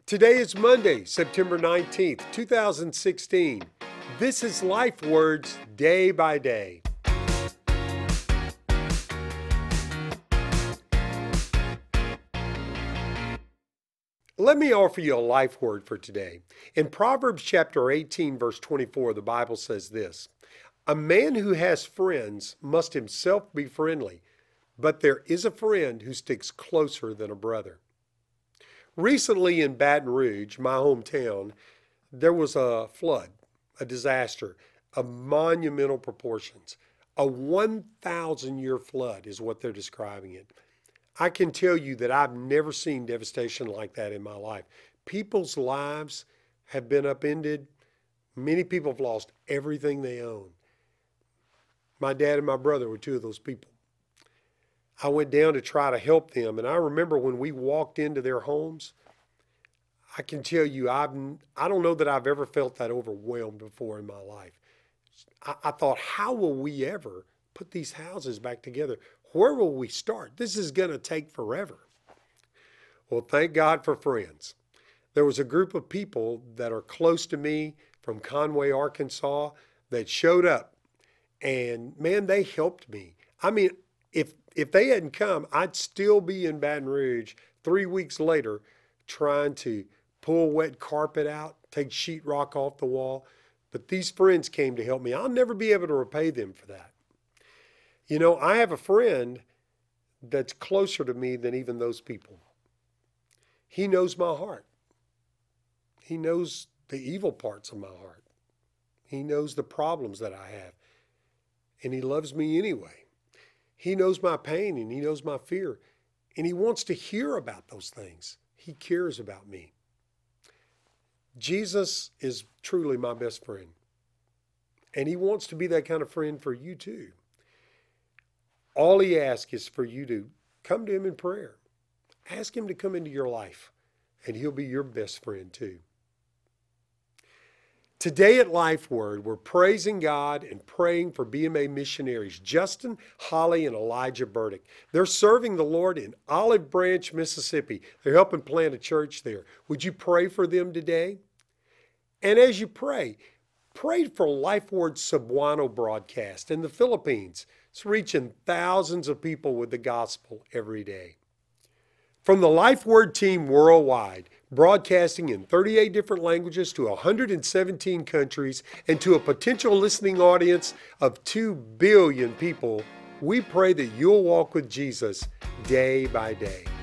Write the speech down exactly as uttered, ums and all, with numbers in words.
Today is Monday, September nineteenth, two thousand sixteen. This is Life Words Day by Day. Let me offer you a life word for today. In Proverbs chapter eighteen, verse twenty-four, the Bible says this: "A man who has friends must himself be friendly, but there is a friend who sticks closer than a brother." Recently in Baton Rouge, my hometown, there was a flood, a disaster of monumental proportions. A one thousand year flood is what they're describing it. I can tell you that I've never seen devastation like that in my life. People's lives have been upended. Many people have lost everything they own. My dad and my brother were two of those people. I went down to try to help them, and I remember when we walked into their homes, I can tell you, I've, I don't know that I've ever felt that overwhelmed before in my life. I, I thought, how will we ever put these houses back together? Where will we start? This is going to take forever. Well, thank God for friends. There was a group of people that are close to me from Conway, Arkansas, that showed up, and man, they helped me. I mean, if if they hadn't come, I'd still be in Baton Rouge three weeks later trying to pull wet carpet out, take sheetrock off the wall. But these friends came to help me. I'll never be able to repay them for that. You know, I have a friend that's closer to me than even those people. He knows my heart. He knows the evil parts of my heart. He knows the problems that I have. And he loves me anyway. He knows my pain and he knows my fear. And he wants to hear about those things. He cares about me. Jesus is truly my best friend. And he wants to be that kind of friend for you too. All he asks is for you to come to him in prayer. Ask him to come into your life, and he'll be your best friend too. Today at Life Word, we're praising God and praying for B M A missionaries, Justin, Holly, and Elijah Burdick. They're serving the Lord in Olive Branch, Mississippi. They're helping plant a church there. Would you pray for them today? And as you pray, pray for Life Word Cebuano broadcast in the Philippines. It's reaching thousands of people with the gospel every day. From the Life Word team worldwide, broadcasting in thirty-eight different languages to one hundred seventeen countries and to a potential listening audience of two billion people, we pray that you'll walk with Jesus day by day.